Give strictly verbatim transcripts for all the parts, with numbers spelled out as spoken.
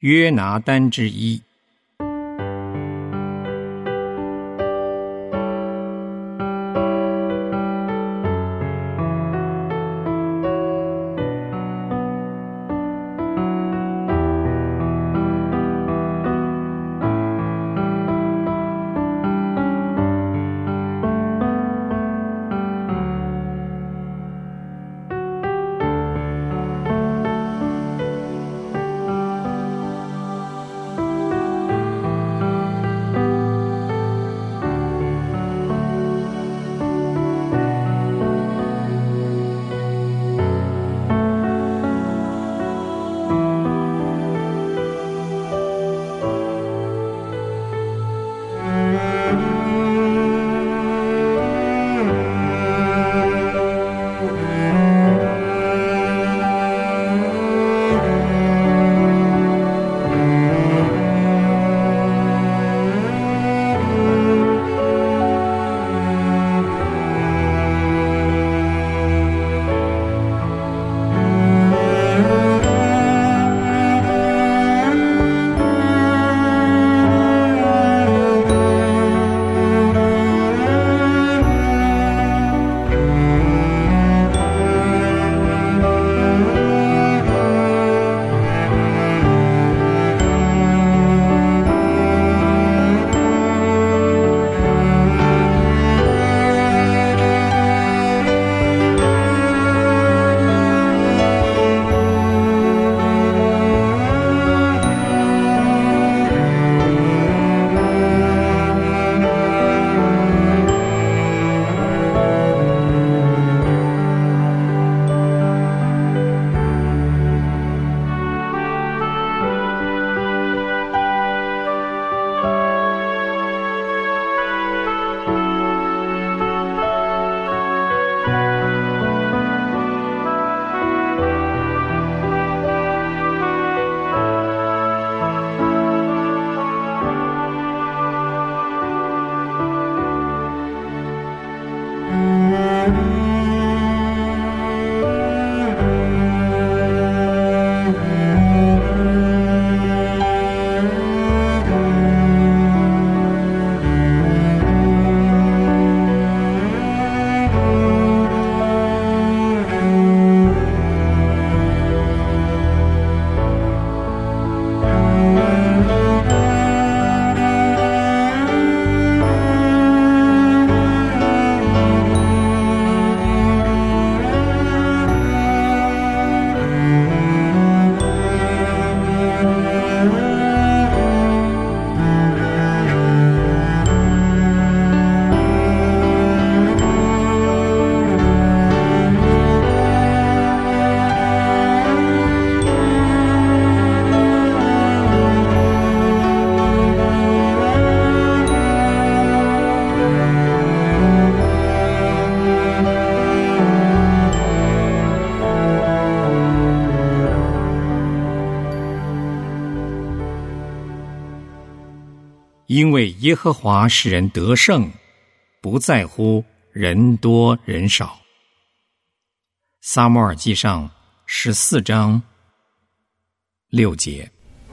约拿单之一。因为耶和华使人得胜，不在乎人多人少。撒母耳记上十四章六节。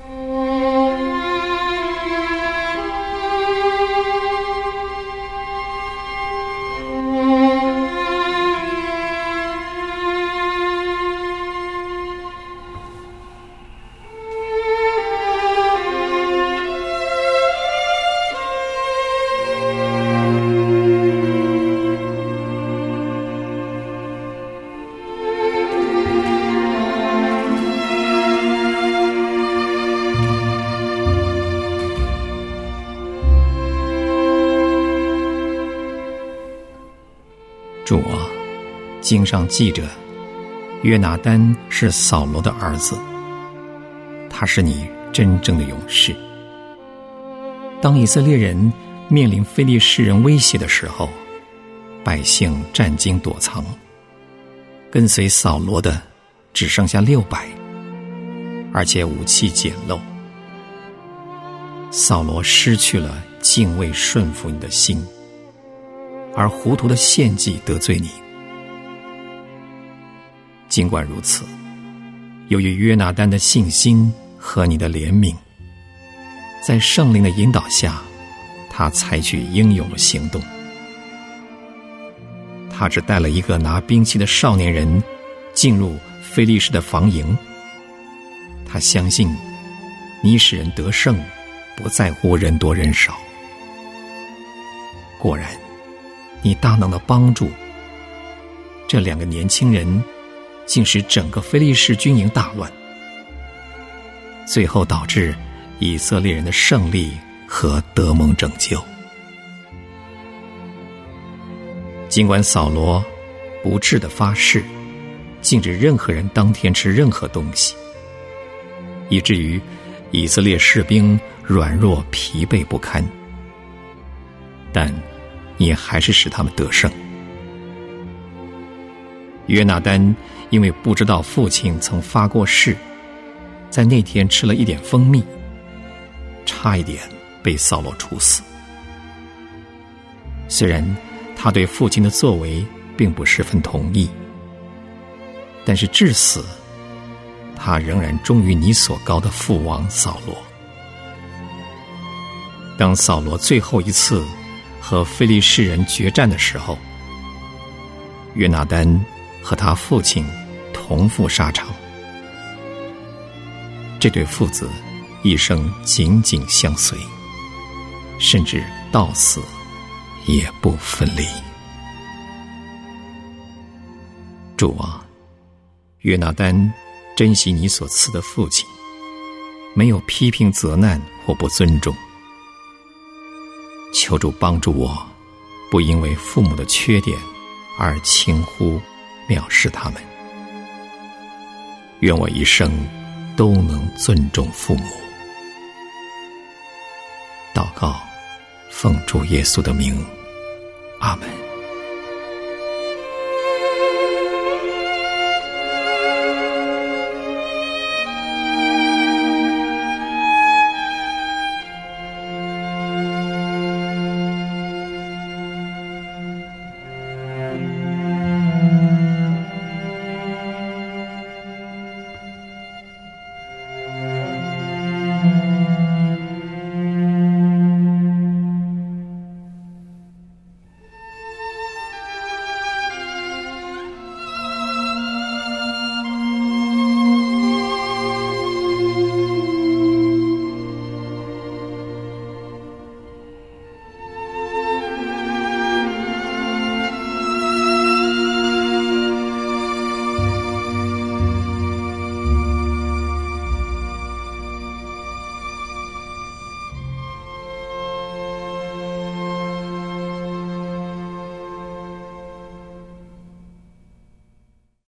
主啊，经上记着，约拿单是扫罗的儿子，他是你真正的勇士。当以色列人面临非利士人威胁的时候，百姓战惊躲藏，跟随扫罗的只剩下六百，而且武器简陋。扫罗失去了敬畏顺服你的心，而糊涂的献祭得罪你。尽管如此，由于约拿单的信心和你的怜悯。在圣灵的引导下，他采取英勇的行动。他只带了一个拿兵器的少年人进入非利士的防营。他相信你使人得胜，不在乎人多人少。果然，你大能的帮助这两个年轻人，竟使整个非利士军营大乱，最后导致以色列人的胜利和得蒙拯救。尽管扫罗不智地发誓，禁止任何人当天吃任何东西，以至于以色列士兵软弱疲惫不堪，但也还是使他们得胜。约拿单因为不知道父亲曾发过誓，在那天吃了一点蜂蜜，差一点被扫罗处死。虽然他对父亲的作为并不十分同意，但是至死他仍然忠于你所膏的父王扫罗。当扫罗最后一次和非利士人决战的时候，约拿单和他父亲同赴沙场。这对父子一生紧紧相随，甚至到死也不分离。主啊，约拿单珍惜你所赐的父亲，没有批评责难或不尊重。求主帮助我，不因为父母的缺点而轻忽藐视他们。愿我一生都能尊重父母。祷告，奉主耶稣的名，阿们。